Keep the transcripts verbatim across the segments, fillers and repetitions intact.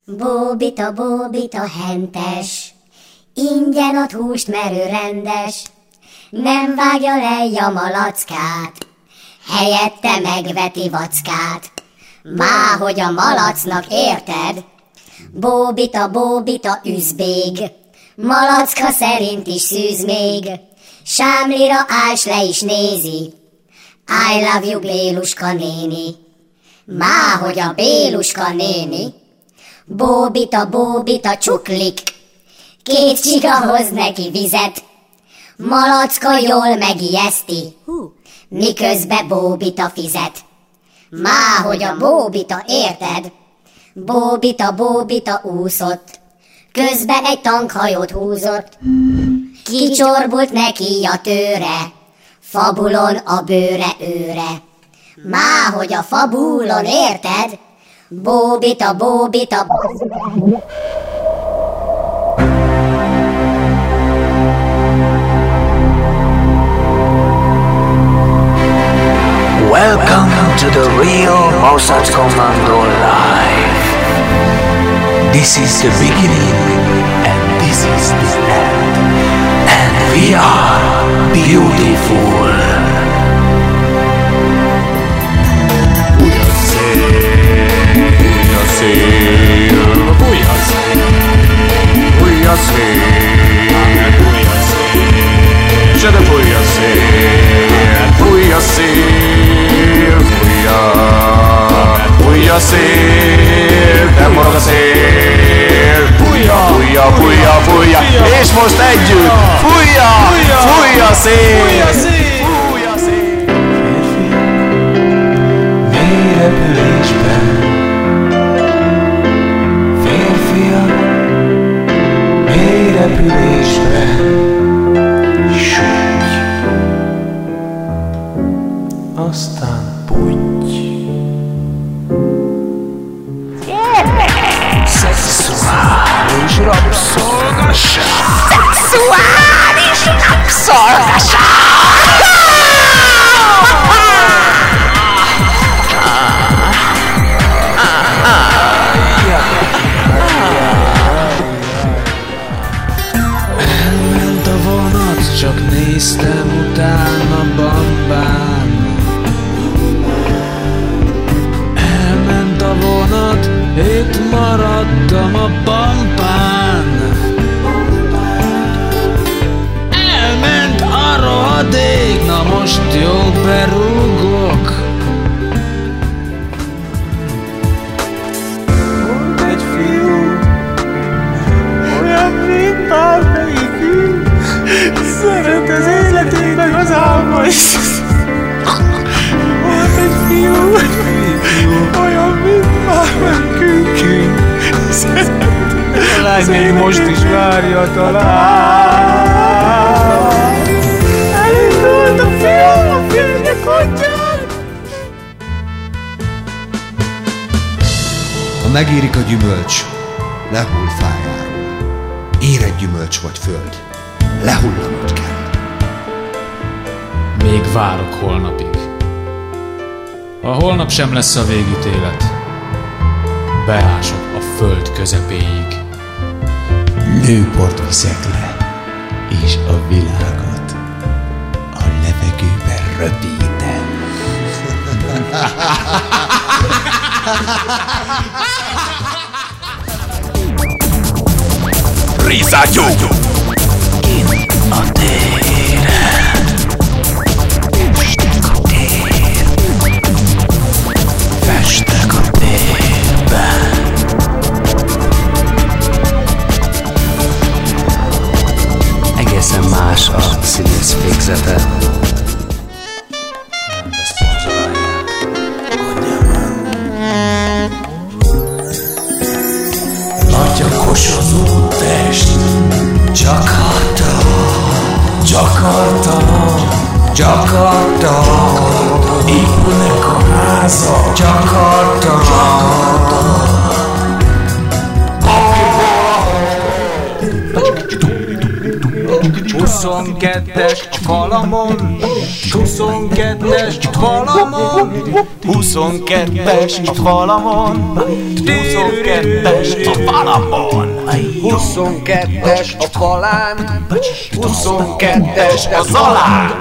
Bóbita, bóbita hentes, ingyen ad húst merő rendes, nem vágja le a malackát, helyette megveti vackát. Máhogy a malacnak érted, bóbita, bóbita üzbég, malacka szerint is szűz még, sámlira ás le is nézi, I love you Béluska néni. Máhogy a Béluska néni, bóbita, bóbita csuklik, két csiga hoz neki vizet, malacka jól megijeszti, miközben bóbita fizet. Máhogy a bóbita érted, bóbita, bóbita úszott, közben egy tankhajót húzott, kicsorbult neki a tőre, fabulon a bőre őre. Máhogy a fabulon érted, bóbita, bóbita. Welcome to the real Mossad Commando Live. This is the beginning and this is the end. And we are beautiful. C'è da fújja szél, fújja szél, fújja, fújja szél, nem morog a szél, fújja, fújja, fújja, fújja, és most együtt, fújja, fújja szél, fújja szél. Mély repülésben, férfiak, mély repülésben. Aztán puty. Szexuális rabszolgaság. Szexuális rabszolgaság. Elment a vonat, csak néztem utána bambán. Elment a vonat, itt maradtam a pampán. Elment a rohadék, na most jól berúgok. Volt egy fiú, olyan, mint bármelyikünk, szeret az életét meg az álma is. Volt egy fiú, olyan, mint bármelyikünk, szeret a lány még most is várja talán. Elindult a fiú a férje kutyán. Ha megérik a gyümölcs, lehull fájáról. Érett gyümölcs vagy föld, lehullanod kell. Még várok holnapig. Ha holnap sem lesz a végítélet, beások a föld közepéig. Nőport viszek le, és a világot a levegőben röpítem. Rizátyú! Kint a téren. Festek a tér. Festek a térben. Egészen más a színész végzete. De szponzorálják. Nagyakos az úttest. Jakarta, Jakarta, Jakarta, épülnek a házak. Jakarta, huszonkettes Palamon, huszonkettes Palamon, huszonkettes Palamon, huszonkettes Palamon. Huszonkettes a falán, huszonkettes a Zalán.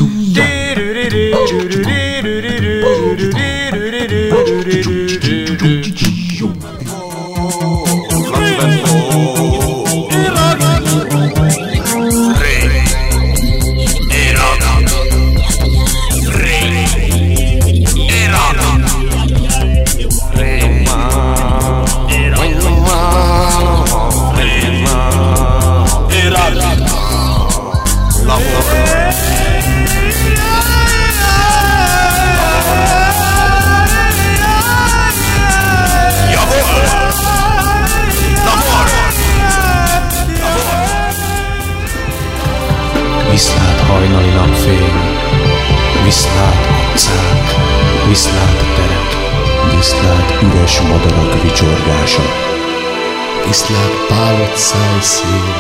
Viszlát hajnali napfény, viszlát utcák, viszlát terek, viszlát üres madarak vicsorgása, viszlát pálott szájszél,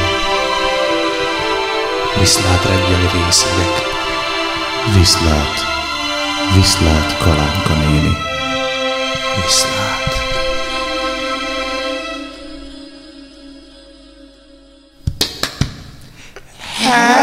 viszlát reggeli részegek, viszlát, viszlát Kalánka néni, viszlát. Hát